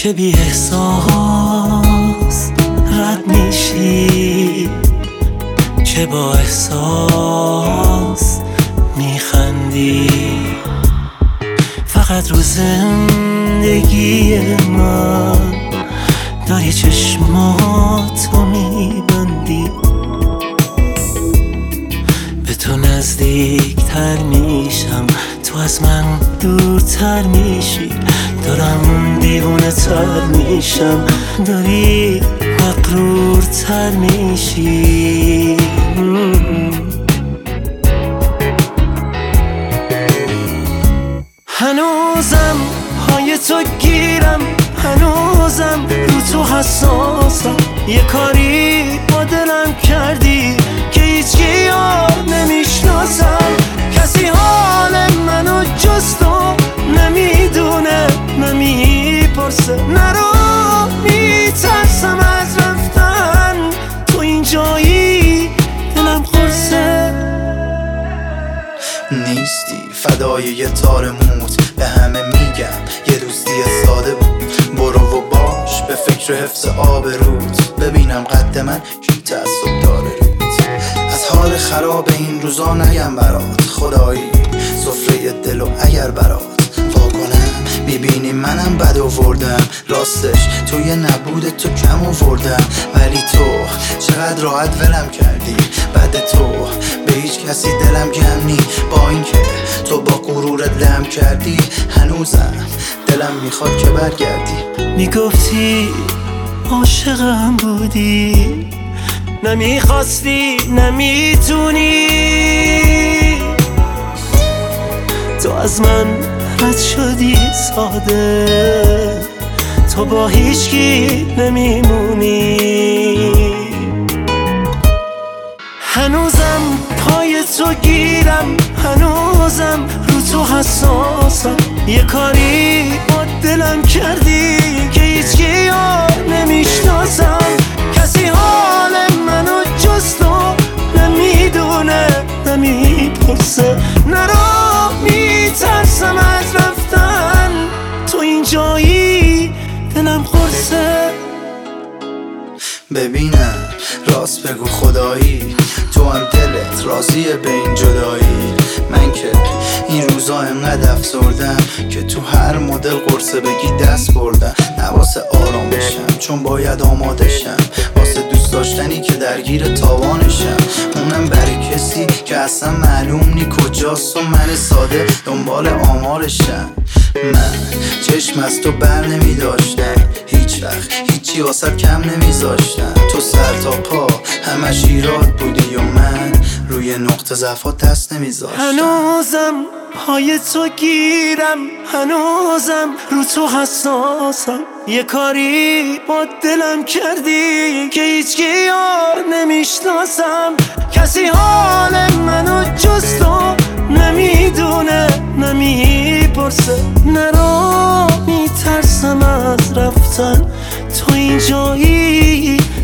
که بی احساس رد میشی، که با احساس میخندی. فقط رو زندگی من داری چشماتو میبندی. به تو نزدیکتر میشم، تو از من دورتر میشی. دارم دیوونه تر میشم، داری مغرورتر میشی. هنوزم پای تو گیرم، هنوزم رو تو حساسم. یه کاری با دلم کردی که هیچکی یار نمیشناسم. کسی حال منو جز تو نمیدونه، نمیپرسه. نرو، میترسم از رفتن، تو اینجایی دلم قرصه. نیستی فدای یه تار موت، به همه میگم یه دوستی ساده بود. برو و باش به فکر حفظ آبروت، ببینم قد من کی تعصب داره روت. از حال خراب این روزا نگم برات، خدایی سفره دل و اگر برات واکنم میبینی منم بد آوردم. راستش توی نبود تو کم آوردم، ولی تو چقدر راحت ولم کردی. بعد تو به هیچ کسی دلم گرم نی، با اینکه تو با غرورت لم کردی. هنوزم دلم میخواد که برگردی. میگفتی عاشقم بودی، نمیخواستی نمیتونی. تو از من رد شدی ساده، تو با هیچکی نمیمونی. هنوزم پای تو گیرم، هنوزم رو تو حساسم. یه کاری با دلم کردی که هیچکی یار نمیشناسم. کسی حال منو جز تو نمیدونه، نمیپرسه. نرو، میترسم از رفتن، تو اینجایی دلم قرصه. ببینم راست بگو خدایی، تو هم دلت راضیه به این جدایی. من که این روزا انقدر افسردم که تو هر مدل قرصه بگی دست بردم. نه واسه آرام بشم چون باید آماده شم، واسه دوست داشتنی که درگیر تاوانشم. اونم برای کسی که اصلا معلوم نی کجاست و من ساده دنبال آمارشم. من چشم از تو بر نمی داشتم، هیچ وقت هیچی واسه کم نمیذاشتم. تو سر تا پا همش ایراد بودی و من روی نقطه ضعفات دست نمیذاشتم. هنوزم پای تو گیرم، هنوزم رو تو حساسم. یه کاری با دلم کردی که هیچکی یار نمیشناسم. کسی حال منو جز تو نمیدونه، نمیپرسه. نرو، میترسم از رفتن، تو اینجایی